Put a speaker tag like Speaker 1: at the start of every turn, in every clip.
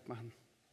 Speaker 1: machen.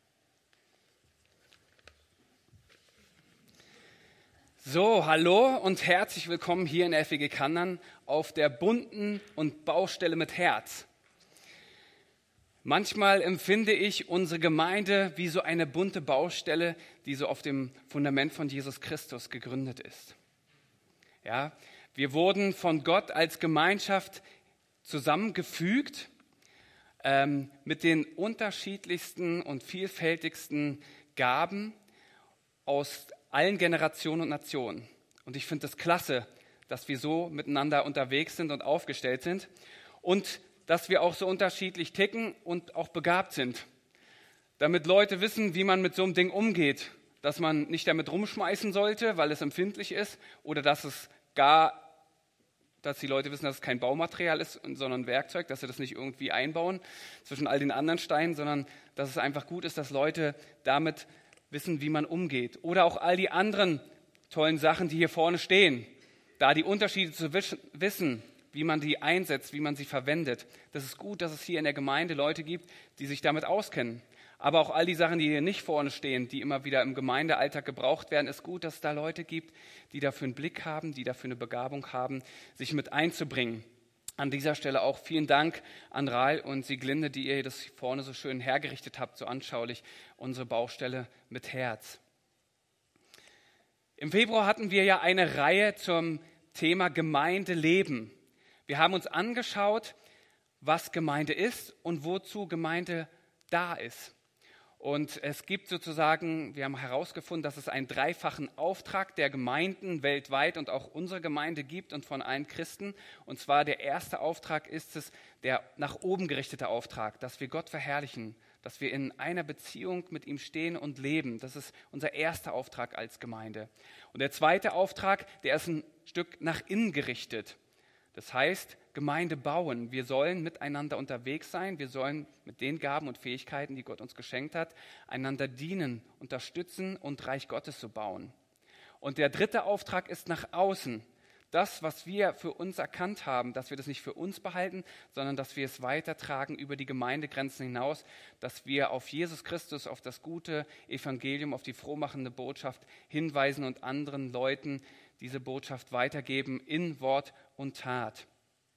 Speaker 1: So, hallo und herzlich willkommen hier in der FEG Kandern auf der bunten und Baustelle mit Herz. Manchmal empfinde ich unsere Gemeinde wie so eine bunte Baustelle, die so auf dem Fundament von Jesus Christus gegründet ist. Ja, wir wurden von Gott als Gemeinschaft zusammengefügt mit den unterschiedlichsten und vielfältigsten Gaben aus allen Generationen und Nationen. Und ich finde es klasse, dass wir so miteinander unterwegs sind und aufgestellt sind und dass wir auch so unterschiedlich ticken und auch begabt sind. Damit Leute wissen, wie man mit so einem Ding umgeht, dass man nicht damit rumschmeißen sollte, weil es empfindlich ist, oder dass die Leute wissen, dass es kein Baumaterial ist, sondern ein Werkzeug, dass sie das nicht irgendwie einbauen zwischen all den anderen Steinen, sondern dass es einfach gut ist, dass Leute damit wissen, wie man umgeht. Oder auch all die anderen tollen Sachen, die hier vorne stehen. Da die Unterschiede zu wissen, wie man die einsetzt, wie man sie verwendet. Das ist gut, dass es hier in der Gemeinde Leute gibt, die sich damit auskennen. Aber auch all die Sachen, die hier nicht vorne stehen, die immer wieder im Gemeindealltag gebraucht werden, ist gut, dass es da Leute gibt, die dafür einen Blick haben, die dafür eine Begabung haben, sich mit einzubringen. An dieser Stelle auch vielen Dank an Rahl und Sieglinde, die ihr das vorne so schön hergerichtet habt, so anschaulich, unsere Baustelle mit Herz. Im Februar hatten wir ja eine Reihe zum Thema Gemeindeleben. Wir haben uns angeschaut, was Gemeinde ist und wozu Gemeinde da ist. Und es gibt sozusagen, wir haben herausgefunden, dass es einen dreifachen Auftrag der Gemeinden weltweit und auch unserer Gemeinde gibt und von allen Christen. Und zwar der erste Auftrag ist es, der nach oben gerichtete Auftrag, dass wir Gott verherrlichen, dass wir in einer Beziehung mit ihm stehen und leben. Das ist unser erster Auftrag als Gemeinde. Und der zweite Auftrag, der ist ein Stück nach innen gerichtet. Das heißt, Gemeinde bauen. Wir sollen miteinander unterwegs sein. Wir sollen mit den Gaben und Fähigkeiten, die Gott uns geschenkt hat, einander dienen, unterstützen und Reich Gottes zu bauen. Und der dritte Auftrag ist nach außen. Das, was wir für uns erkannt haben, dass wir das nicht für uns behalten, sondern dass wir es weitertragen über die Gemeindegrenzen hinaus, dass wir auf Jesus Christus, auf das gute Evangelium, auf die frohmachende Botschaft hinweisen und anderen Leuten diese Botschaft weitergeben in Wort und Tat.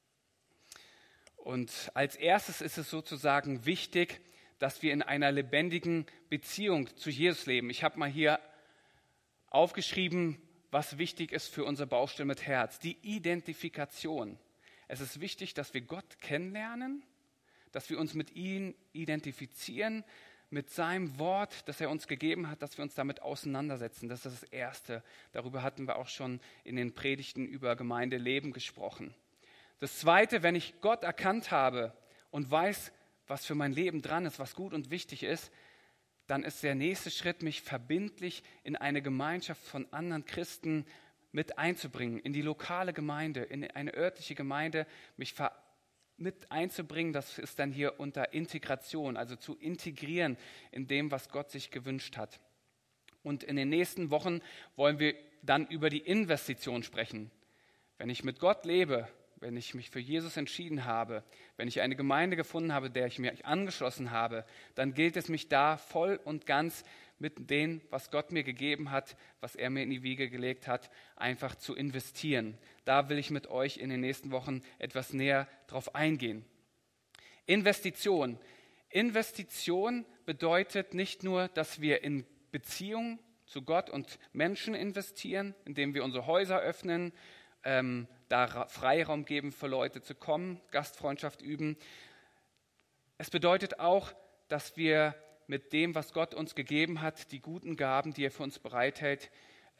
Speaker 1: Und als erstes ist es sozusagen wichtig, dass wir in einer lebendigen Beziehung zu Jesus leben. Ich habe mal hier aufgeschrieben, was wichtig ist für unsere Baustelle mit Herz. Die Identifikation. Es ist wichtig, dass wir Gott kennenlernen, dass wir uns mit ihm identifizieren, mit seinem Wort, das er uns gegeben hat, dass wir uns damit auseinandersetzen. Das ist das Erste. Darüber hatten wir auch schon in den Predigten über Gemeindeleben gesprochen. Das Zweite, wenn ich Gott erkannt habe und weiß, was für mein Leben dran ist, was gut und wichtig ist, dann ist der nächste Schritt, mich verbindlich in eine Gemeinschaft von anderen Christen mit einzubringen, in die lokale Gemeinde, in eine örtliche Gemeinde, mich mit einzubringen. Das ist dann hier unter Integration, also zu integrieren in dem, was Gott sich gewünscht hat. Und in den nächsten Wochen wollen wir dann über die Investition sprechen. Wenn ich mit Gott lebe, wenn ich mich für Jesus entschieden habe, wenn ich eine Gemeinde gefunden habe, der ich mich angeschlossen habe, dann gilt es, mich da voll und ganz mit dem, was Gott mir gegeben hat, was er mir in die Wiege gelegt hat, einfach zu investieren. Da will ich mit euch in den nächsten Wochen etwas näher drauf eingehen. Investition. Investition bedeutet nicht nur, dass wir in Beziehung zu Gott und Menschen investieren, indem wir unsere Häuser öffnen, da Freiraum geben für Leute zu kommen, Gastfreundschaft üben. Es bedeutet auch, dass wir mit dem, was Gott uns gegeben hat, die guten Gaben, die er für uns bereithält,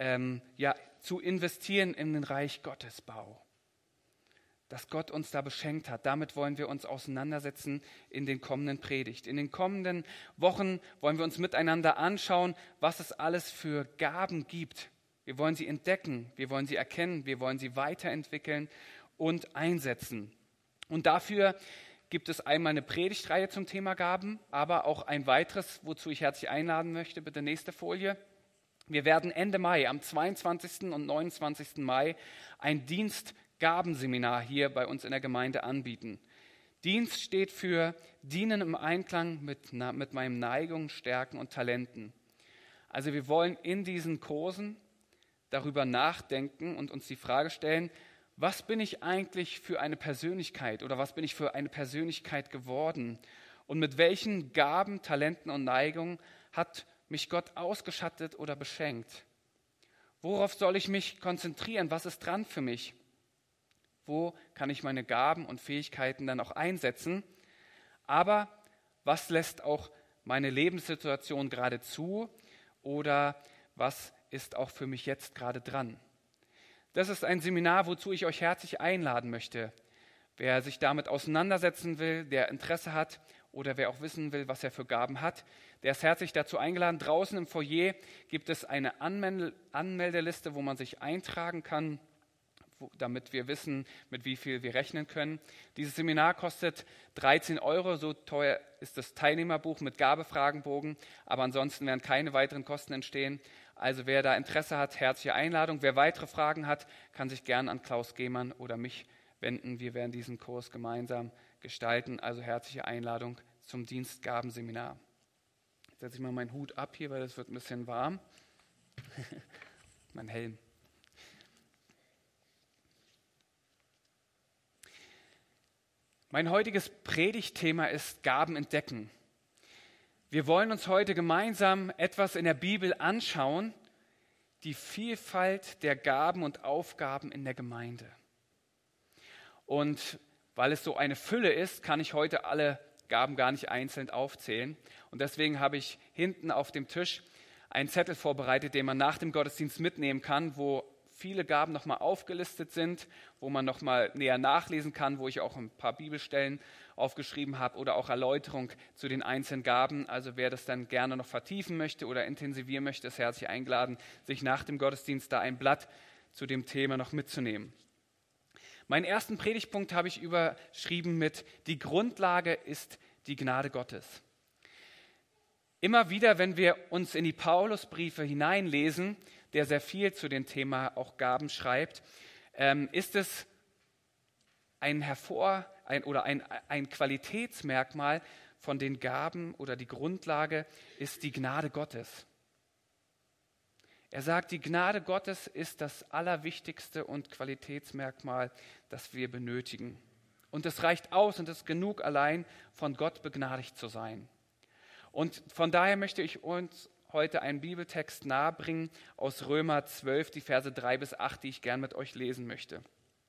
Speaker 1: zu investieren in den Reich Gottes Bau. Dass Gott uns da beschenkt hat. Damit wollen wir uns auseinandersetzen in den kommenden Predigt. In den kommenden Wochen wollen wir uns miteinander anschauen, was es alles für Gaben gibt. Wir wollen sie entdecken, wir wollen sie erkennen, wir wollen sie weiterentwickeln und einsetzen. Und dafür gibt es einmal eine Predigtreihe zum Thema Gaben, aber auch ein weiteres, wozu ich herzlich einladen möchte. Bitte nächste Folie. Wir werden Ende Mai, am 22. und 29. Mai, ein Dienstgabenseminar hier bei uns in der Gemeinde anbieten. Dienst steht für Dienen im Einklang mit meinen Neigungen, Stärken und Talenten. Also wir wollen in diesen Kursen darüber nachdenken und uns die Frage stellen, was bin ich eigentlich für eine Persönlichkeit oder was bin ich für eine Persönlichkeit geworden? Und mit welchen Gaben, Talenten und Neigungen hat mich Gott ausgestattet oder beschenkt? Worauf soll ich mich konzentrieren? Was ist dran für mich? Wo kann ich meine Gaben und Fähigkeiten dann auch einsetzen? Aber was lässt auch meine Lebenssituation gerade zu? Oder was ist auch für mich jetzt gerade dran? Das ist ein Seminar, wozu ich euch herzlich einladen möchte. Wer sich damit auseinandersetzen will, der Interesse hat oder wer auch wissen will, was er für Gaben hat, der ist herzlich dazu eingeladen. Draußen im Foyer gibt es eine Anmeldeliste, wo man sich eintragen kann, damit wir wissen, mit wie viel wir rechnen können. Dieses Seminar kostet 13 €, so teuer ist das Teilnehmerbuch mit Gabefragenbogen, aber ansonsten werden keine weiteren Kosten entstehen. Also wer da Interesse hat, herzliche Einladung. Wer weitere Fragen hat, kann sich gerne an Klaus Gehmann oder mich wenden. Wir werden diesen Kurs gemeinsam gestalten, also herzliche Einladung zum Dienstgabenseminar. Jetzt setze ich mal meinen Hut ab hier, weil es wird ein bisschen warm. Mein Helm. Mein heutiges Predigtthema ist Gaben entdecken. Wir wollen uns heute gemeinsam etwas in der Bibel anschauen, die Vielfalt der Gaben und Aufgaben in der Gemeinde. Und weil es so eine Fülle ist, kann ich heute alle Gaben gar nicht einzeln aufzählen. Und deswegen habe ich hinten auf dem Tisch einen Zettel vorbereitet, den man nach dem Gottesdienst mitnehmen kann, wo viele Gaben nochmal aufgelistet sind, wo man nochmal näher nachlesen kann, wo ich auch ein paar Bibelstellen aufgeschrieben habe oder auch Erläuterung zu den einzelnen Gaben. Also wer das dann gerne noch vertiefen möchte oder intensivieren möchte, ist herzlich eingeladen, sich nach dem Gottesdienst da ein Blatt zu dem Thema noch mitzunehmen. Meinen ersten Predigtpunkt habe ich überschrieben mit: Die Grundlage ist die Gnade Gottes. Immer wieder, wenn wir uns in die Paulusbriefe hineinlesen, der sehr viel zu dem Thema auch Gaben schreibt, ist es ein Qualitätsmerkmal von den Gaben oder die Grundlage ist die Gnade Gottes. Er sagt, die Gnade Gottes ist das allerwichtigste und Qualitätsmerkmal, das wir benötigen. Und es reicht aus und es ist genug allein, von Gott begnadigt zu sein. Und von daher möchte ich uns heute einen Bibeltext nahebringen aus Römer 12, die Verse 3 bis 8, die ich gern mit euch lesen möchte.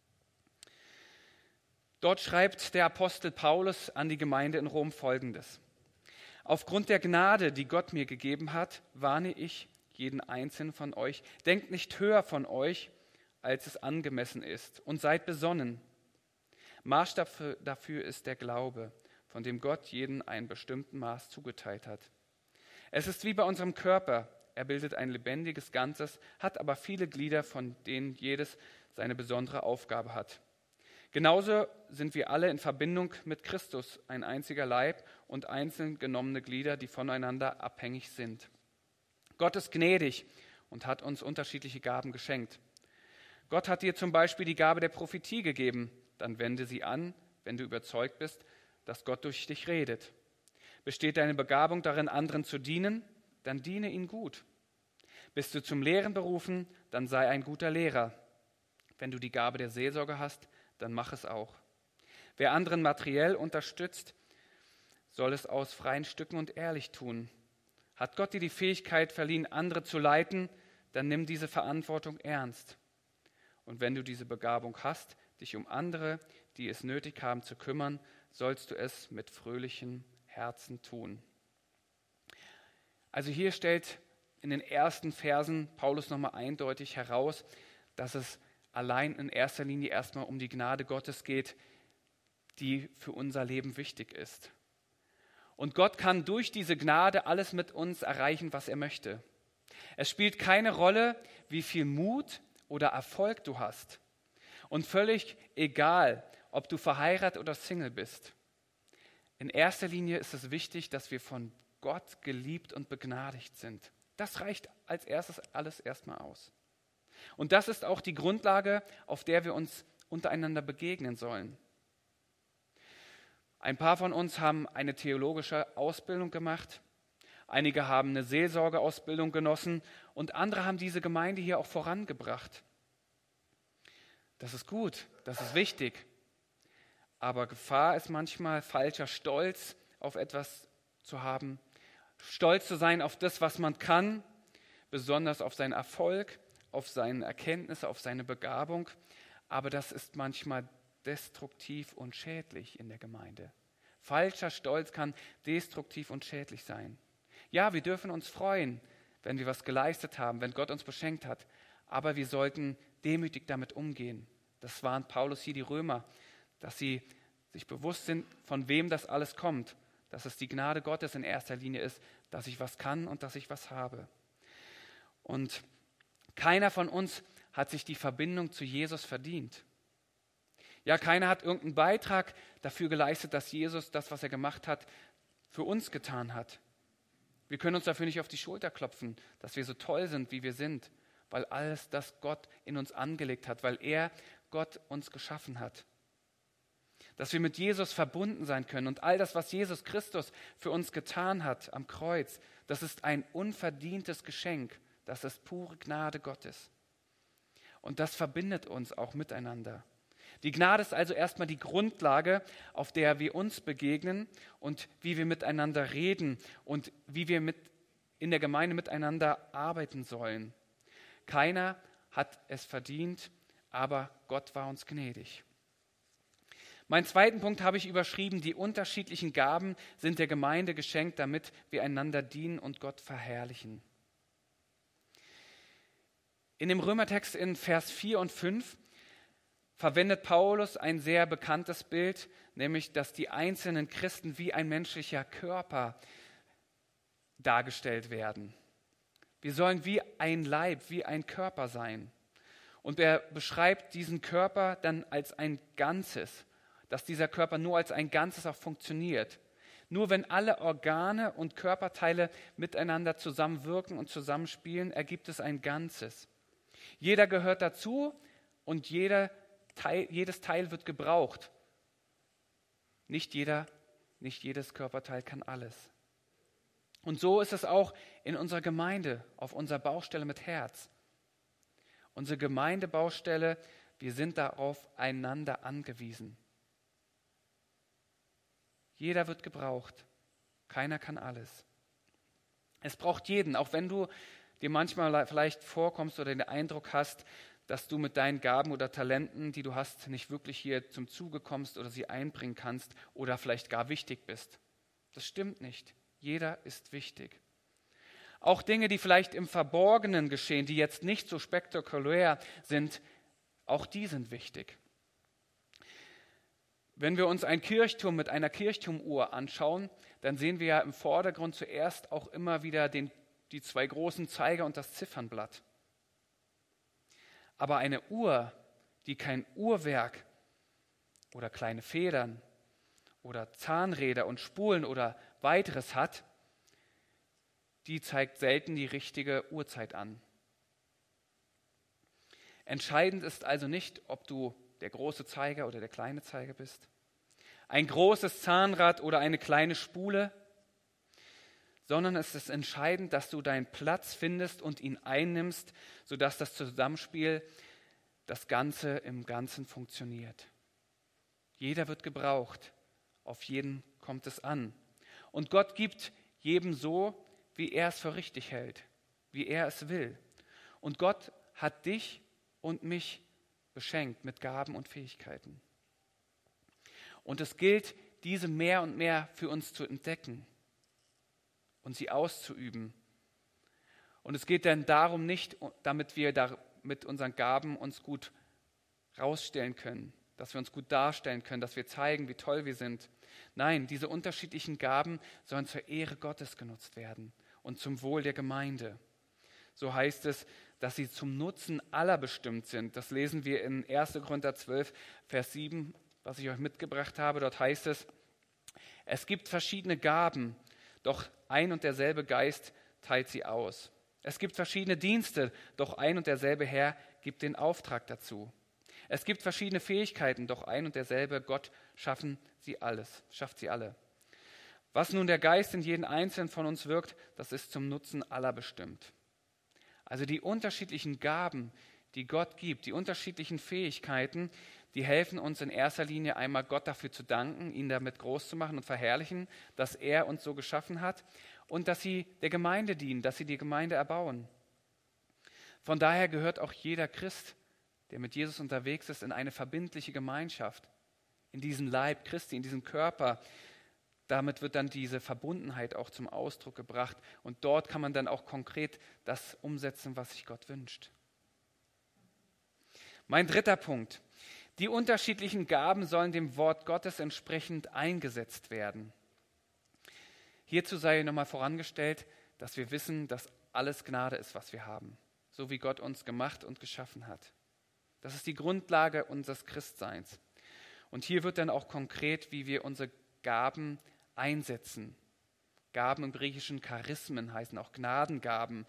Speaker 1: Dort schreibt der Apostel Paulus an die Gemeinde in Rom Folgendes: Aufgrund der Gnade, die Gott mir gegeben hat, warne ich jeden einzelnen von euch: Denkt nicht höher von euch, als es angemessen ist, und seid besonnen. Maßstab dafür ist der Glaube, von dem Gott jeden einen bestimmten Maß zugeteilt hat. Es ist wie bei unserem Körper. Er bildet ein lebendiges Ganzes, hat aber viele Glieder, von denen jedes seine besondere Aufgabe hat. Genauso sind wir alle in Verbindung mit Christus, ein einziger Leib und einzeln genommene Glieder, die voneinander abhängig sind. Gott ist gnädig und hat uns unterschiedliche Gaben geschenkt. Gott hat dir zum Beispiel die Gabe der Prophetie gegeben. Dann wende sie an, wenn du überzeugt bist, dass Gott durch dich redet. Besteht deine Begabung darin, anderen zu dienen, dann diene ihnen gut. Bist du zum Lehren berufen, dann sei ein guter Lehrer. Wenn du die Gabe der Seelsorge hast, dann mach es auch. Wer anderen materiell unterstützt, soll es aus freien Stücken und ehrlich tun. Hat Gott dir die Fähigkeit verliehen, andere zu leiten, dann nimm diese Verantwortung ernst. Und wenn du diese Begabung hast, dich um andere, die es nötig haben, zu kümmern, sollst du es mit fröhlichem Herzen tun. Also hier stellt in den ersten Versen Paulus nochmal eindeutig heraus, dass es allein in erster Linie erstmal um die Gnade Gottes geht, die für unser Leben wichtig ist. Und Gott kann durch diese Gnade alles mit uns erreichen, was er möchte. Es spielt keine Rolle, wie viel Mut oder Erfolg du hast. Und völlig egal, ob du verheiratet oder Single bist. In erster Linie ist es wichtig, dass wir von Gott geliebt und begnadigt sind. Das reicht als erstes alles erstmal aus. Und das ist auch die Grundlage, auf der wir uns untereinander begegnen sollen. Ein paar von uns haben eine theologische Ausbildung gemacht, einige haben eine Seelsorgeausbildung genossen und andere haben diese Gemeinde hier auch vorangebracht. Das ist gut, das ist wichtig. Aber Gefahr ist manchmal falscher Stolz auf etwas zu haben, stolz zu sein auf das, was man kann, besonders auf seinen Erfolg, auf seine Erkenntnisse, auf seine Begabung. Aber das ist manchmal destruktiv und schädlich in der Gemeinde. Falscher Stolz kann destruktiv und schädlich sein. Ja, wir dürfen uns freuen, wenn wir was geleistet haben, wenn Gott uns beschenkt hat. Aber wir sollten demütig damit umgehen. Das warnt Paulus hier die Römer, dass sie sich bewusst sind, von wem das alles kommt. Dass es die Gnade Gottes in erster Linie ist, dass ich was kann und dass ich was habe. Und keiner von uns hat sich die Verbindung zu Jesus verdient. Ja, keiner hat irgendeinen Beitrag dafür geleistet, dass Jesus das, was er gemacht hat, für uns getan hat. Wir können uns dafür nicht auf die Schulter klopfen, dass wir so toll sind, wie wir sind, weil alles das Gott in uns angelegt hat, weil Gott uns geschaffen hat. Dass wir mit Jesus verbunden sein können und all das, was Jesus Christus für uns getan hat am Kreuz, das ist ein unverdientes Geschenk, das ist pure Gnade Gottes. Und das verbindet uns auch miteinander. Die Gnade ist also erstmal die Grundlage, auf der wir uns begegnen und wie wir miteinander reden und wie wir in der Gemeinde miteinander arbeiten sollen. Keiner hat es verdient, aber Gott war uns gnädig. Meinen zweiten Punkt habe ich überschrieben: Die unterschiedlichen Gaben sind der Gemeinde geschenkt, damit wir einander dienen und Gott verherrlichen. In dem Römertext in Vers 4 und 5 verwendet Paulus ein sehr bekanntes Bild, nämlich, dass die einzelnen Christen wie ein menschlicher Körper dargestellt werden. Wir sollen wie ein Leib, wie ein Körper sein. Und er beschreibt diesen Körper dann als ein Ganzes, dass dieser Körper nur als ein Ganzes auch funktioniert. Nur wenn alle Organe und Körperteile miteinander zusammenwirken und zusammenspielen, ergibt es ein Ganzes. Jeder gehört dazu und jedes Teil wird gebraucht. Nicht jedes Körperteil kann alles. Und so ist es auch in unserer Gemeinde, auf unserer Baustelle mit Herz. Unsere Gemeindebaustelle, wir sind darauf einander angewiesen. Jeder wird gebraucht. Keiner kann alles. Es braucht jeden, auch wenn du dir manchmal vielleicht vorkommst oder den Eindruck hast, dass du mit deinen Gaben oder Talenten, die du hast, nicht wirklich hier zum Zuge kommst oder sie einbringen kannst oder vielleicht gar wichtig bist. Das stimmt nicht. Jeder ist wichtig. Auch Dinge, die vielleicht im Verborgenen geschehen, die jetzt nicht so spektakulär sind, auch die sind wichtig. Wenn wir uns einen Kirchturm mit einer Kirchturmuhr anschauen, dann sehen wir ja im Vordergrund zuerst auch immer wieder die zwei großen Zeiger und das Ziffernblatt. Aber eine Uhr, die kein Uhrwerk oder kleine Federn oder Zahnräder und Spulen oder weiteres hat, die zeigt selten die richtige Uhrzeit an. Entscheidend ist also nicht, ob du der große Zeiger oder der kleine Zeiger bist, ein großes Zahnrad oder eine kleine Spule, sondern es ist entscheidend, dass du deinen Platz findest und ihn einnimmst, sodass das Zusammenspiel, das Ganze im Ganzen funktioniert. Jeder wird gebraucht, auf jeden kommt es an. Und Gott gibt jedem so, wie er es für richtig hält, wie er es will. Und Gott hat dich und mich beschenkt mit Gaben und Fähigkeiten. Und es gilt, diese mehr und mehr für uns zu entdecken und sie auszuüben. Und es geht dann darum nicht, damit wir da mit unseren Gaben uns gut rausstellen können, dass wir uns gut darstellen können, dass wir zeigen, wie toll wir sind. Nein, diese unterschiedlichen Gaben sollen zur Ehre Gottes genutzt werden und zum Wohl der Gemeinde. So heißt es, dass sie zum Nutzen aller bestimmt sind. Das lesen wir in 1. Korinther 12, Vers 7, was ich euch mitgebracht habe. Dort heißt es: Es gibt verschiedene Gaben, doch ein und derselbe Geist teilt sie aus. Es gibt verschiedene Dienste, doch ein und derselbe Herr gibt den Auftrag dazu. Es gibt verschiedene Fähigkeiten, doch ein und derselbe Gott schafft sie alle. Was nun der Geist in jeden Einzelnen von uns wirkt, das ist zum Nutzen aller bestimmt. Also die unterschiedlichen Gaben, die Gott gibt, die unterschiedlichen Fähigkeiten, die helfen uns in erster Linie einmal Gott dafür zu danken, ihn damit groß zu machen und verherrlichen, dass er uns so geschaffen hat und dass sie der Gemeinde dienen, dass sie die Gemeinde erbauen. Von daher gehört auch jeder Christ, der mit Jesus unterwegs ist, in eine verbindliche Gemeinschaft, in diesen Leib Christi, in diesen Körper. Damit wird dann diese Verbundenheit auch zum Ausdruck gebracht und dort kann man dann auch konkret das umsetzen, was sich Gott wünscht. Mein dritter Punkt. Die unterschiedlichen Gaben sollen dem Wort Gottes entsprechend eingesetzt werden. Hierzu sei nochmal vorangestellt, dass wir wissen, dass alles Gnade ist, was wir haben, so wie Gott uns gemacht und geschaffen hat. Das ist die Grundlage unseres Christseins. Und hier wird dann auch konkret, wie wir unsere Gaben einsetzen. Gaben im Griechischen Charismen heißen auch Gnadengaben.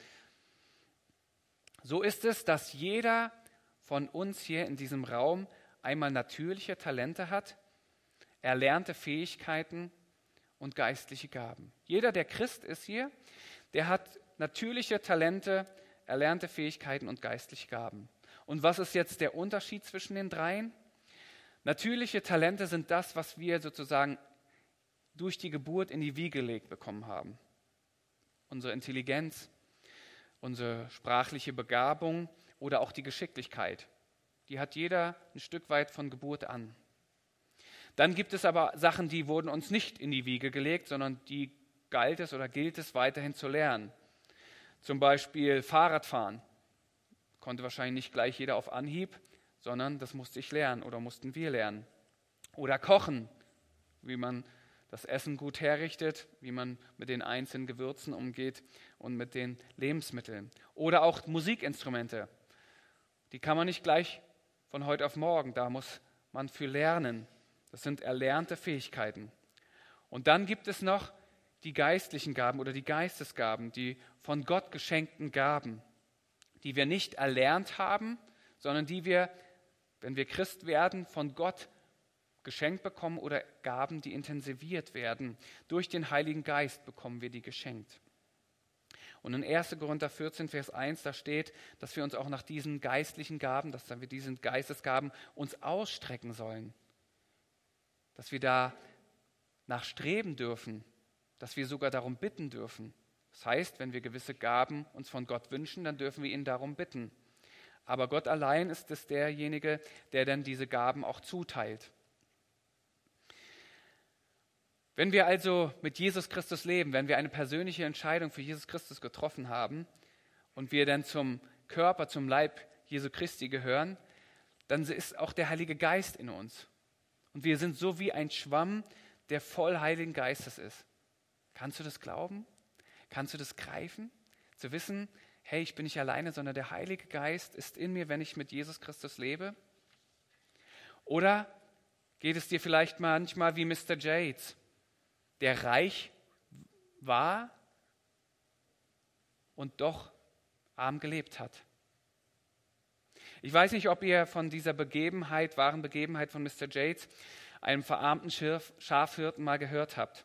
Speaker 1: So ist es, dass jeder von uns hier in diesem Raum einmal natürliche Talente hat, erlernte Fähigkeiten und geistliche Gaben. Jeder, der Christ ist hier, der hat natürliche Talente, erlernte Fähigkeiten und geistliche Gaben. Und was ist jetzt der Unterschied zwischen den dreien? Natürliche Talente sind das, was wir sozusagen durch die Geburt in die Wiege gelegt bekommen haben. Unsere Intelligenz, unsere sprachliche Begabung oder auch die Geschicklichkeit. Die hat jeder ein Stück weit von Geburt an. Dann gibt es aber Sachen, die wurden uns nicht in die Wiege gelegt, sondern die gilt es weiterhin zu lernen. Zum Beispiel Fahrradfahren. Konnte wahrscheinlich nicht gleich jeder auf Anhieb, sondern das musste ich lernen oder mussten wir lernen. Oder Kochen, wie man das Essen gut herrichtet, wie man mit den einzelnen Gewürzen umgeht und mit den Lebensmitteln. Oder auch Musikinstrumente. Die kann man nicht gleich von heute auf morgen, da muss man für lernen. Das sind erlernte Fähigkeiten. Und dann gibt es noch die geistlichen Gaben oder die Geistesgaben, die von Gott geschenkten Gaben, die wir nicht erlernt haben, sondern die wir, wenn wir Christ werden, von Gott geschenkt bekommen oder Gaben, die intensiviert werden. Durch den Heiligen Geist bekommen wir die geschenkt. Und in 1. Korinther 14, Vers 1, da steht, dass wir uns auch nach diesen geistlichen Gaben, dass wir diesen Geistesgaben uns ausstrecken sollen. Dass wir da nachstreben dürfen, dass wir sogar darum bitten dürfen. Das heißt, wenn wir gewisse Gaben uns von Gott wünschen, dann dürfen wir ihn darum bitten. Aber Gott allein ist es derjenige, der dann diese Gaben auch zuteilt. Wenn wir also mit Jesus Christus leben, wenn wir eine persönliche Entscheidung für Jesus Christus getroffen haben und wir dann zum Körper, zum Leib Jesu Christi gehören, dann ist auch der Heilige Geist in uns. Und wir sind so wie ein Schwamm, der voll Heiligen Geistes ist. Kannst du das glauben? Kannst du das greifen? Zu wissen, hey, ich bin nicht alleine, sondern der Heilige Geist ist in mir, wenn ich mit Jesus Christus lebe? Oder geht es dir vielleicht manchmal wie Mr. Yates, der reich war und doch arm gelebt hat? Ich weiß nicht, ob ihr von dieser wahren Begebenheit von Mr. Yates, einem verarmten Schafhirten, mal gehört habt.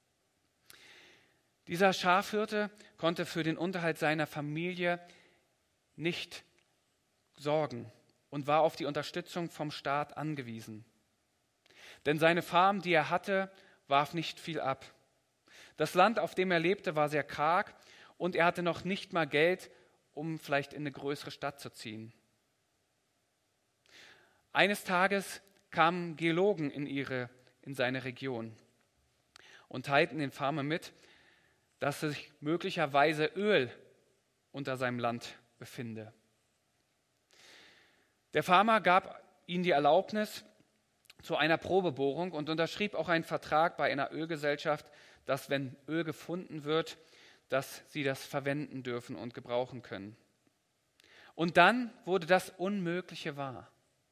Speaker 1: Dieser Schafhirte konnte für den Unterhalt seiner Familie nicht sorgen und war auf die Unterstützung vom Staat angewiesen. Denn seine Farm, die er hatte, warf nicht viel ab. Das Land, auf dem er lebte, war sehr karg und er hatte noch nicht mal Geld, um vielleicht in eine größere Stadt zu ziehen. Eines Tages kamen Geologen in seine Region und teilten den Farmer mit, dass sich möglicherweise Öl unter seinem Land befinde. Der Farmer gab ihnen die Erlaubnis zu einer Probebohrung und unterschrieb auch einen Vertrag bei einer Ölgesellschaft, dass, wenn Öl gefunden wird, dass sie das verwenden dürfen und gebrauchen können. Und dann wurde das Unmögliche wahr.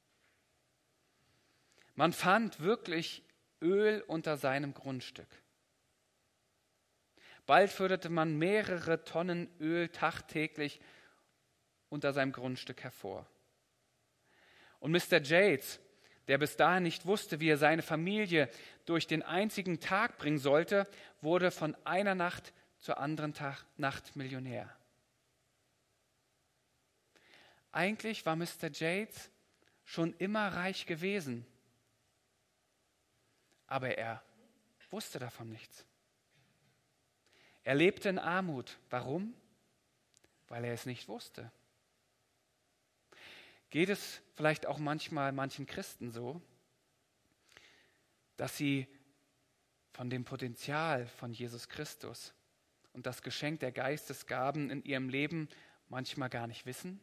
Speaker 1: Man fand wirklich Öl unter seinem Grundstück. Bald förderte man mehrere Tonnen Öl tagtäglich unter seinem Grundstück hervor. Und Mr. Yates, der bis dahin nicht wusste, wie er seine Familie durch den einzigen Tag bringen sollte, wurde von einer Nacht zur anderen Nacht Millionär. Eigentlich war Mr. Yates schon immer reich gewesen, aber er wusste davon nichts. Er lebte in Armut. Warum? Weil er es nicht wusste. Geht es vielleicht auch manchmal manchen Christen so, dass sie von dem Potenzial von Jesus Christus und das Geschenk der Geistesgaben in ihrem Leben manchmal gar nicht wissen?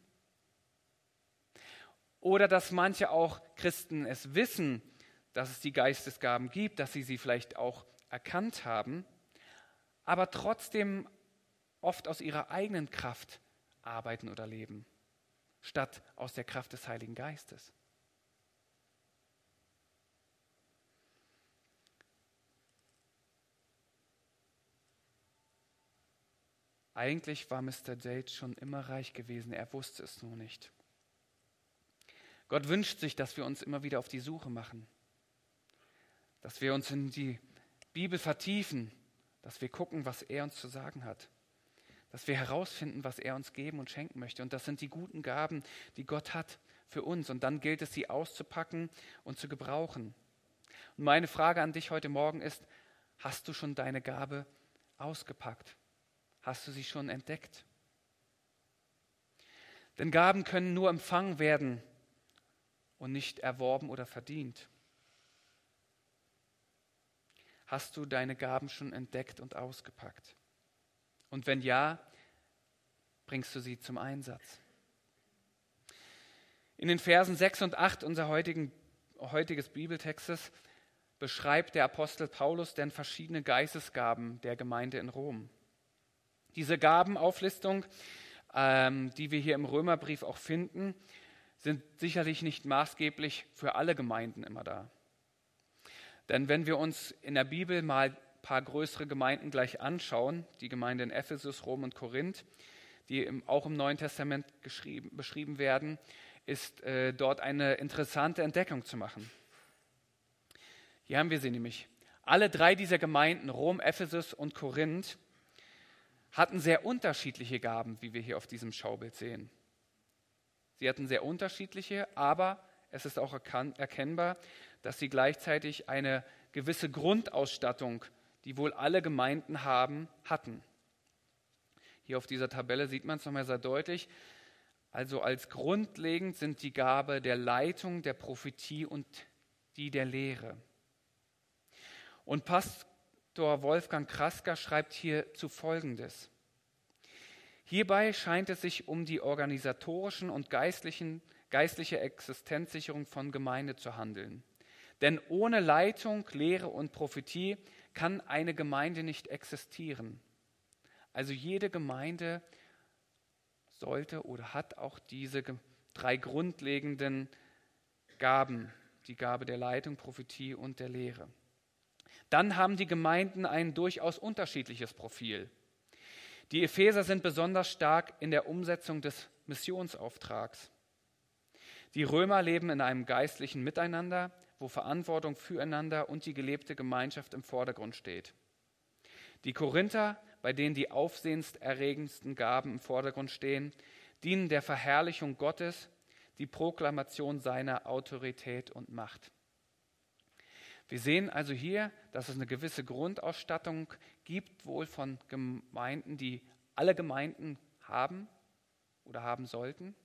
Speaker 1: Oder dass manche auch Christen es wissen, dass es die Geistesgaben gibt, dass sie vielleicht auch erkannt haben, aber trotzdem oft aus ihrer eigenen Kraft arbeiten oder leben, statt aus der Kraft des Heiligen Geistes. Eigentlich war Mr. Yates schon immer reich gewesen, er wusste es nur nicht. Gott wünscht sich, dass wir uns immer wieder auf die Suche machen, dass wir uns in die Bibel vertiefen, dass wir gucken, was er uns zu sagen hat, dass wir herausfinden, was er uns geben und schenken möchte. Und das sind die guten Gaben, die Gott hat für uns. Und dann gilt es, sie auszupacken und zu gebrauchen. Und meine Frage an dich heute Morgen ist, hast du schon deine Gabe ausgepackt? Hast du sie schon entdeckt? Denn Gaben können nur empfangen werden und nicht erworben oder verdient. Hast du deine Gaben schon entdeckt und ausgepackt? Und wenn ja, bringst du sie zum Einsatz? In den Versen 6 und 8 unseres heutiges Bibeltextes beschreibt der Apostel Paulus denn verschiedene Geistesgaben der Gemeinde in Rom. Diese Gabenauflistung, die wir hier im Römerbrief auch finden, sind sicherlich nicht maßgeblich für alle Gemeinden immer da. Denn wenn wir uns in der Bibel mal ein paar größere Gemeinden gleich anschauen, die Gemeinde in Ephesus, Rom und Korinth, die auch im Neuen Testament beschrieben werden, ist dort eine interessante Entdeckung zu machen. Hier haben wir sie nämlich. Alle drei dieser Gemeinden, Rom, Ephesus und Korinth, hatten sehr unterschiedliche Gaben, wie wir hier auf diesem Schaubild sehen. Sie hatten sehr unterschiedliche, aber es ist auch erkennbar, dass sie gleichzeitig eine gewisse Grundausstattung, die wohl alle Gemeinden hatten. Hier auf dieser Tabelle sieht man es nochmal sehr deutlich. Also als grundlegend sind die Gabe der Leitung, der Prophetie und die der Lehre. Und Pastor Wolfgang Krasker schreibt hierzu Folgendes. Hierbei scheint es sich um die organisatorischen und geistliche Existenzsicherung von Gemeinde zu handeln. Denn ohne Leitung, Lehre und Prophetie kann eine Gemeinde nicht existieren. Also jede Gemeinde sollte oder hat auch diese drei grundlegenden Gaben, die Gabe der Leitung, Prophetie und der Lehre. Dann haben die Gemeinden ein durchaus unterschiedliches Profil. Die Epheser sind besonders stark in der Umsetzung des Missionsauftrags. Die Römer leben in einem geistlichen Miteinander, wo Verantwortung füreinander und die gelebte Gemeinschaft im Vordergrund steht. Die Korinther, bei denen die aufsehenserregendsten Gaben im Vordergrund stehen, dienen der Verherrlichung Gottes, die Proklamation seiner Autorität und Macht. Wir sehen also hier, dass es eine gewisse Grundausstattung gibt, wohl von Gemeinden, die alle Gemeinden haben oder haben sollten.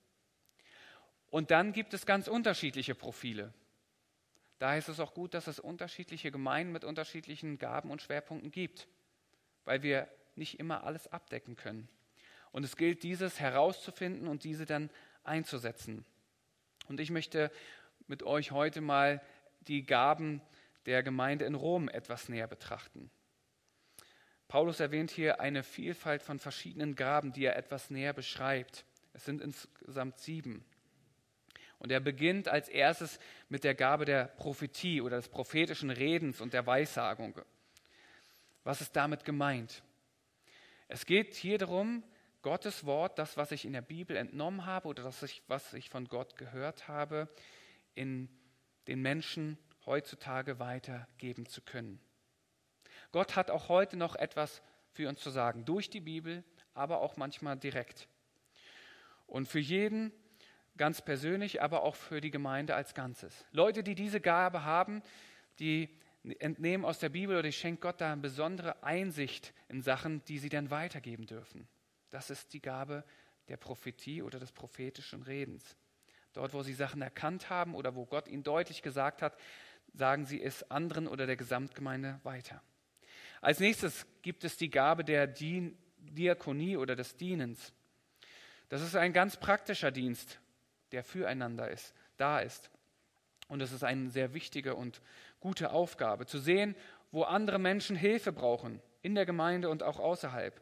Speaker 1: Und dann gibt es ganz unterschiedliche Profile. Daher ist es auch gut, dass es unterschiedliche Gemeinden mit unterschiedlichen Gaben und Schwerpunkten gibt, weil wir nicht immer alles abdecken können. Und es gilt, dieses herauszufinden und diese dann einzusetzen. Und ich möchte mit euch heute mal die Gaben der Gemeinde in Rom etwas näher betrachten. Paulus erwähnt hier eine Vielfalt von verschiedenen Gaben, die er etwas näher beschreibt. Es sind insgesamt 7. Und er beginnt als erstes mit der Gabe der Prophetie oder des prophetischen Redens und der Weissagung. Was ist damit gemeint? Es geht hier darum, Gottes Wort, das, was ich in der Bibel entnommen habe oder was ich von Gott gehört habe, in den Menschen heutzutage weitergeben zu können. Gott hat auch heute noch etwas für uns zu sagen, durch die Bibel, aber auch manchmal direkt. Und für jeden ganz persönlich, aber auch für die Gemeinde als Ganzes. Leute, die diese Gabe haben, die entnehmen aus der Bibel oder die schenkt Gott da eine besondere Einsicht in Sachen, die sie dann weitergeben dürfen. Das ist die Gabe der Prophetie oder des prophetischen Redens. Dort, wo sie Sachen erkannt haben oder wo Gott ihnen deutlich gesagt hat, sagen sie es anderen oder der Gesamtgemeinde weiter. Als nächstes gibt es die Gabe der Diakonie oder des Dienens. Das ist ein ganz praktischer Dienst, der füreinander da ist. Und es ist eine sehr wichtige und gute Aufgabe, zu sehen, wo andere Menschen Hilfe brauchen, in der Gemeinde und auch außerhalb.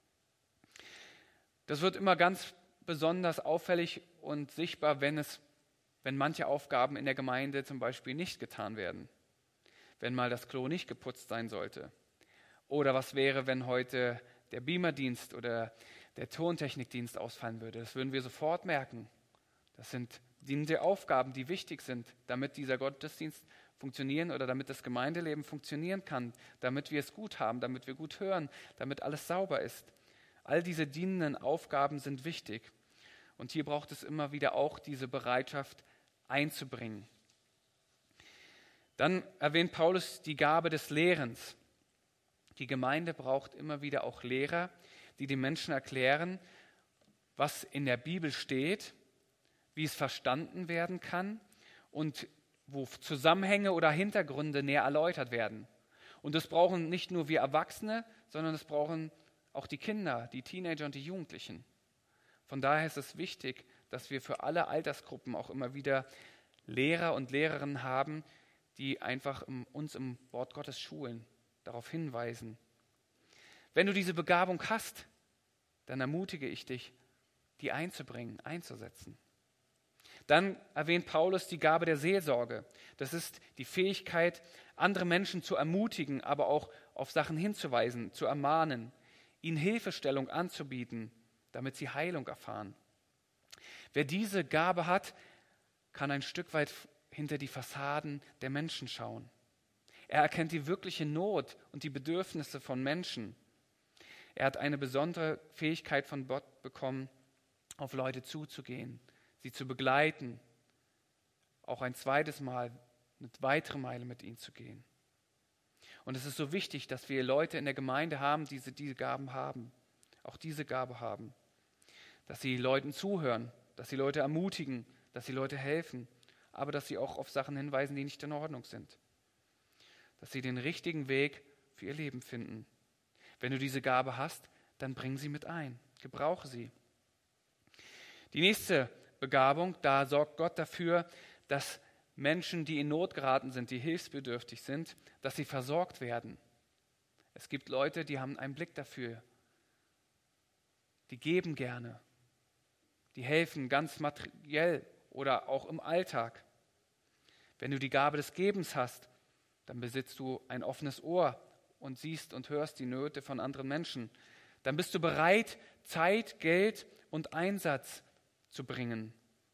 Speaker 1: Das wird immer ganz besonders auffällig und sichtbar, wenn manche Aufgaben in der Gemeinde zum Beispiel nicht getan werden. Wenn mal das Klo nicht geputzt sein sollte. Oder was wäre, wenn heute der Beamerdienst oder der Tontechnikdienst ausfallen würde? Das würden wir sofort merken. Das sind die Aufgaben, die wichtig sind, damit dieser Gottesdienst funktionieren oder damit das Gemeindeleben funktionieren kann, damit wir es gut haben, damit wir gut hören, damit alles sauber ist. All diese dienenden Aufgaben sind wichtig. Und hier braucht es immer wieder auch diese Bereitschaft einzubringen. Dann erwähnt Paulus die Gabe des Lehrens. Die Gemeinde braucht immer wieder auch Lehrer, die den Menschen erklären, was in der Bibel steht, wie es verstanden werden kann und wo Zusammenhänge oder Hintergründe näher erläutert werden. Und das brauchen nicht nur wir Erwachsene, sondern das brauchen auch die Kinder, die Teenager und die Jugendlichen. Von daher ist es wichtig, dass wir für alle Altersgruppen auch immer wieder Lehrer und Lehrerinnen haben, die einfach uns im Wort Gottes schulen, darauf hinweisen. Wenn du diese Begabung hast, dann ermutige ich dich, die einzubringen, einzusetzen. Dann erwähnt Paulus die Gabe der Seelsorge. Das ist die Fähigkeit, andere Menschen zu ermutigen, aber auch auf Sachen hinzuweisen, zu ermahnen, ihnen Hilfestellung anzubieten, damit sie Heilung erfahren. Wer diese Gabe hat, kann ein Stück weit hinter die Fassaden der Menschen schauen. Er erkennt die wirkliche Not und die Bedürfnisse von Menschen. Er hat eine besondere Fähigkeit von Gott bekommen, auf Leute zuzugehen, sie zu begleiten, auch ein zweites Mal, eine weitere Meile mit ihnen zu gehen. Und es ist so wichtig, dass wir Leute in der Gemeinde haben, die diese Gaben haben, auch diese Gabe haben, dass sie Leuten zuhören, dass sie Leute ermutigen, dass sie Leute helfen, aber dass sie auch auf Sachen hinweisen, die nicht in Ordnung sind. Dass sie den richtigen Weg für ihr Leben finden. Wenn du diese Gabe hast, dann bring sie mit ein, gebrauche sie. Die nächste Begabung, da sorgt Gott dafür, dass Menschen, die in Not geraten sind, die hilfsbedürftig sind, dass sie versorgt werden. Es gibt Leute, die haben einen Blick dafür. Die geben gerne. Die helfen ganz materiell oder auch im Alltag. Wenn du die Gabe des Gebens hast, dann besitzt du ein offenes Ohr und siehst und hörst die Nöte von anderen Menschen. Dann bist du bereit, Zeit, Geld und Einsatz zu bringen.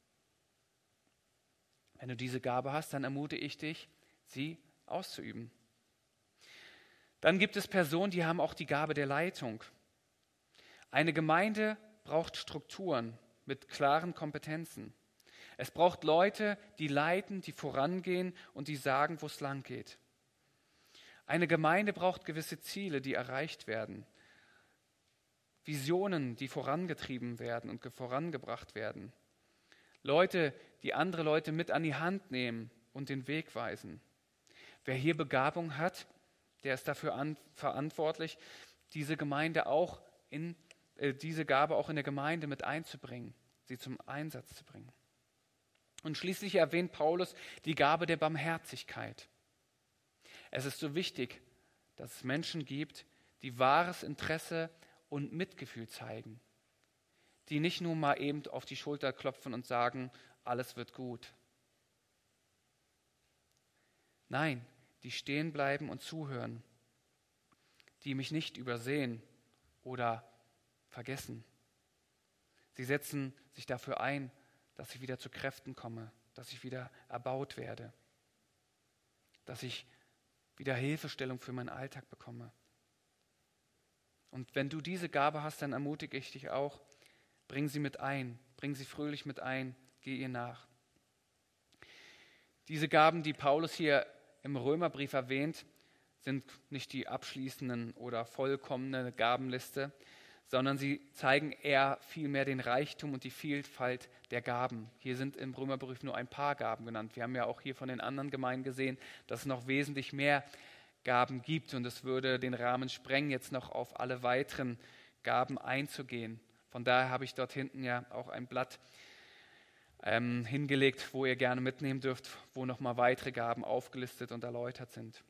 Speaker 1: Wenn du diese Gabe hast, dann ermutige ich dich, sie auszuüben. Dann gibt es Personen, die haben auch die Gabe der Leitung. Eine Gemeinde braucht Strukturen mit klaren Kompetenzen. Es braucht Leute, die leiten, die vorangehen und die sagen, wo es lang geht. Eine Gemeinde braucht gewisse Ziele, die erreicht werden. Visionen, die vorangetrieben werden und vorangebracht werden. Leute, die andere Leute mit an die Hand nehmen und den Weg weisen. Wer hier Begabung hat, der ist dafür verantwortlich, diese Gabe auch in der Gemeinde mit einzubringen, sie zum Einsatz zu bringen. Und schließlich erwähnt Paulus die Gabe der Barmherzigkeit. Es ist so wichtig, dass es Menschen gibt, die wahres Interesse und Mitgefühl zeigen, die nicht nur mal eben auf die Schulter klopfen und sagen, alles wird gut. Nein, die stehen bleiben und zuhören, die mich nicht übersehen oder vergessen. Sie setzen sich dafür ein, dass ich wieder zu Kräften komme, dass ich wieder erbaut werde, dass ich wieder Hilfestellung für meinen Alltag bekomme. Und wenn du diese Gabe hast, dann ermutige ich dich auch, bring sie mit ein, bring sie fröhlich mit ein, geh ihr nach. Diese Gaben, die Paulus hier im Römerbrief erwähnt, sind nicht die abschließenden oder vollkommene Gabenliste, sondern sie zeigen eher vielmehr den Reichtum und die Vielfalt der Gaben. Hier sind im Römerbrief nur ein paar Gaben genannt. Wir haben ja auch hier von den anderen Gemeinden gesehen, dass es noch wesentlich mehr Gaben gibt und es würde den Rahmen sprengen, jetzt noch auf alle weiteren Gaben einzugehen. Von daher habe ich dort hinten ja auch ein Blatt hingelegt, wo ihr gerne mitnehmen dürft, wo nochmal weitere Gaben aufgelistet und erläutert sind.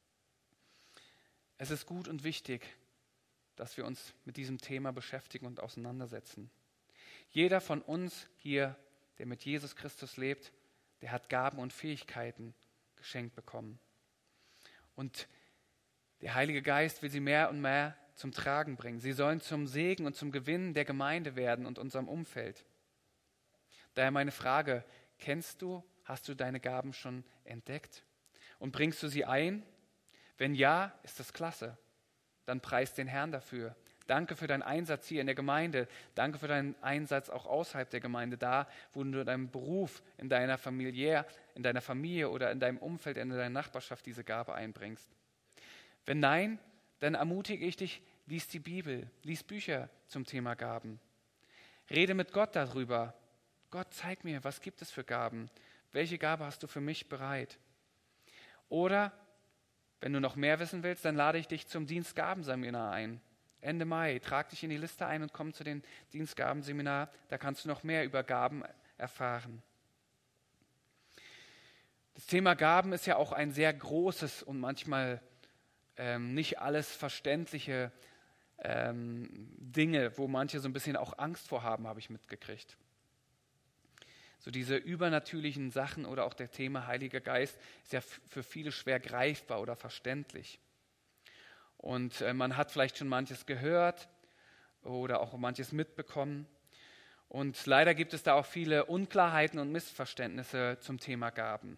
Speaker 1: Es ist gut und wichtig, dass wir uns mit diesem Thema beschäftigen und auseinandersetzen. Jeder von uns hier, der mit Jesus Christus lebt, der hat Gaben und Fähigkeiten geschenkt bekommen. Und der Heilige Geist will sie mehr und mehr zum Tragen bringen. Sie sollen zum Segen und zum Gewinn der Gemeinde werden und unserem Umfeld. Daher meine Frage, hast du deine Gaben schon entdeckt? Und bringst du sie ein? Wenn ja, ist das klasse. Dann preis den Herrn dafür. Danke für deinen Einsatz hier in der Gemeinde. Danke für deinen Einsatz auch außerhalb der Gemeinde, da, wo du in deinem Beruf, in deiner Familie oder in deinem Umfeld, in deiner Nachbarschaft diese Gabe einbringst. Wenn nein, dann ermutige ich dich, lies die Bibel, lies Bücher zum Thema Gaben. Rede mit Gott darüber. Gott, zeig mir, was gibt es für Gaben? Welche Gabe hast du für mich bereit? Oder, wenn du noch mehr wissen willst, dann lade ich dich zum Dienstgabenseminar ein. Ende Mai, trag dich in die Liste ein und komm zu dem Dienstgabenseminar. Da kannst du noch mehr über Gaben erfahren. Das Thema Gaben ist ja auch ein sehr großes und manchmal nicht alles verständliche Dinge, wo manche so ein bisschen auch Angst vor haben, habe ich mitgekriegt. So diese übernatürlichen Sachen oder auch der Thema Heiliger Geist ist ja für viele schwer greifbar oder verständlich. Und man hat vielleicht schon manches gehört oder auch manches mitbekommen. Und leider gibt es da auch viele Unklarheiten und Missverständnisse zum Thema Gaben.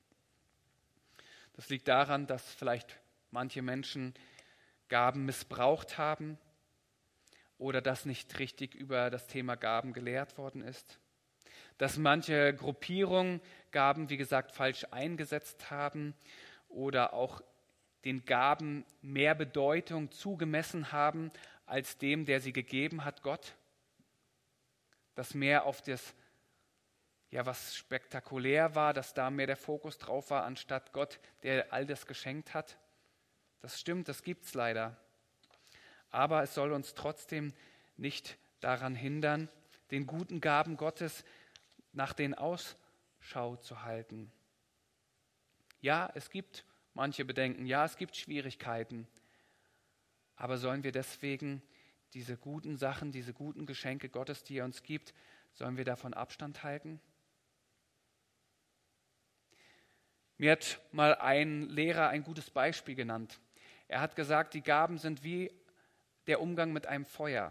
Speaker 1: Das liegt daran, dass vielleicht manche Menschen Gaben missbraucht haben oder dass nicht richtig über das Thema Gaben gelehrt worden ist. Dass manche Gruppierungen Gaben, wie gesagt, falsch eingesetzt haben oder auch den Gaben mehr Bedeutung zugemessen haben als dem, der sie gegeben hat, Gott. Dass mehr auf das, was spektakulär war, dass da mehr der Fokus drauf war, anstatt Gott, der all das geschenkt hat. Das stimmt, das gibt es leider. Aber es soll uns trotzdem nicht daran hindern, den guten Gaben Gottes nach den Ausschau zu halten. Ja, es gibt manche Bedenken, ja, es gibt Schwierigkeiten, aber sollen wir deswegen diese guten Sachen, diese guten Geschenke Gottes, die er uns gibt, sollen wir davon Abstand halten? Mir hat mal ein Lehrer ein gutes Beispiel genannt. Er hat gesagt, die Gaben sind wie der Umgang mit einem Feuer.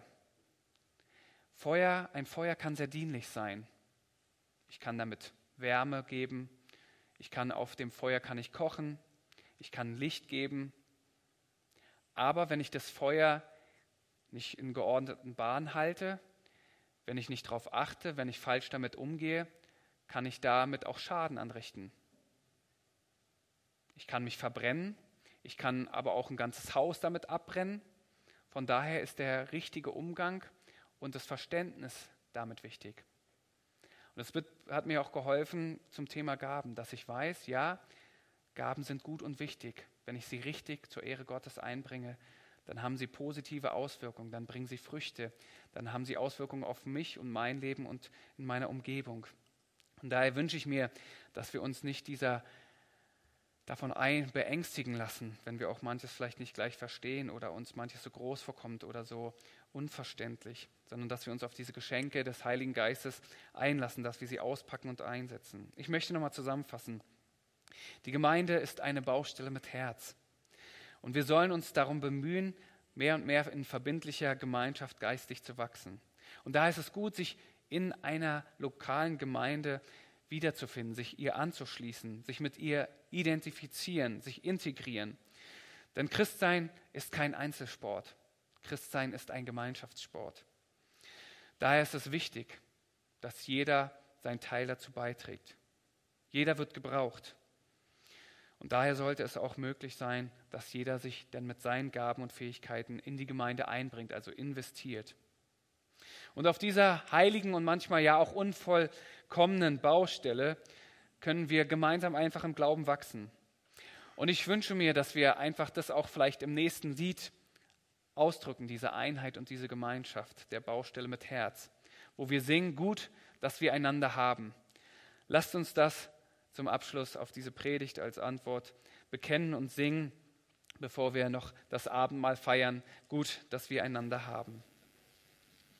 Speaker 1: Ein Feuer kann sehr dienlich sein. Ich kann damit Wärme geben, auf dem Feuer kann ich kochen, ich kann Licht geben. Aber wenn ich das Feuer nicht in geordneten Bahnen halte, wenn ich nicht darauf achte, wenn ich falsch damit umgehe, kann ich damit auch Schaden anrichten. Ich kann mich verbrennen, ich kann aber auch ein ganzes Haus damit abbrennen. Von daher ist der richtige Umgang und das Verständnis damit wichtig. Und das hat mir auch geholfen zum Thema Gaben, dass ich weiß, ja, Gaben sind gut und wichtig. Wenn ich sie richtig zur Ehre Gottes einbringe, dann haben sie positive Auswirkungen, dann bringen sie Früchte, dann haben sie Auswirkungen auf mich und mein Leben und in meiner Umgebung. Und daher wünsche ich mir, dass wir uns nicht davon beängstigen lassen, wenn wir auch manches vielleicht nicht gleich verstehen oder uns manches so groß vorkommt oder so unverständlich, sondern dass wir uns auf diese Geschenke des Heiligen Geistes einlassen, dass wir sie auspacken und einsetzen. Ich möchte nochmal zusammenfassen. Die Gemeinde ist eine Baustelle mit Herz. Und wir sollen uns darum bemühen, mehr und mehr in verbindlicher Gemeinschaft geistig zu wachsen. Und da ist es gut, sich in einer lokalen Gemeinde wiederzufinden, sich ihr anzuschließen, sich mit ihr identifizieren, sich integrieren. Denn Christsein ist kein Einzelsport. Christsein ist ein Gemeinschaftssport. Daher ist es wichtig, dass jeder seinen Teil dazu beiträgt. Jeder wird gebraucht. Und daher sollte es auch möglich sein, dass jeder sich dann mit seinen Gaben und Fähigkeiten in die Gemeinde einbringt, also investiert. Und auf dieser heiligen und manchmal ja auch unvollkommenen Baustelle können wir gemeinsam einfach im Glauben wachsen. Und ich wünsche mir, dass wir einfach das auch vielleicht im nächsten Lied ausdrücken, diese Einheit und diese Gemeinschaft der Baustelle mit Herz, wo wir singen, gut, dass wir einander haben. Lasst uns das zum Abschluss auf diese Predigt als Antwort bekennen und singen, bevor wir noch das Abendmahl feiern, gut, dass wir einander haben.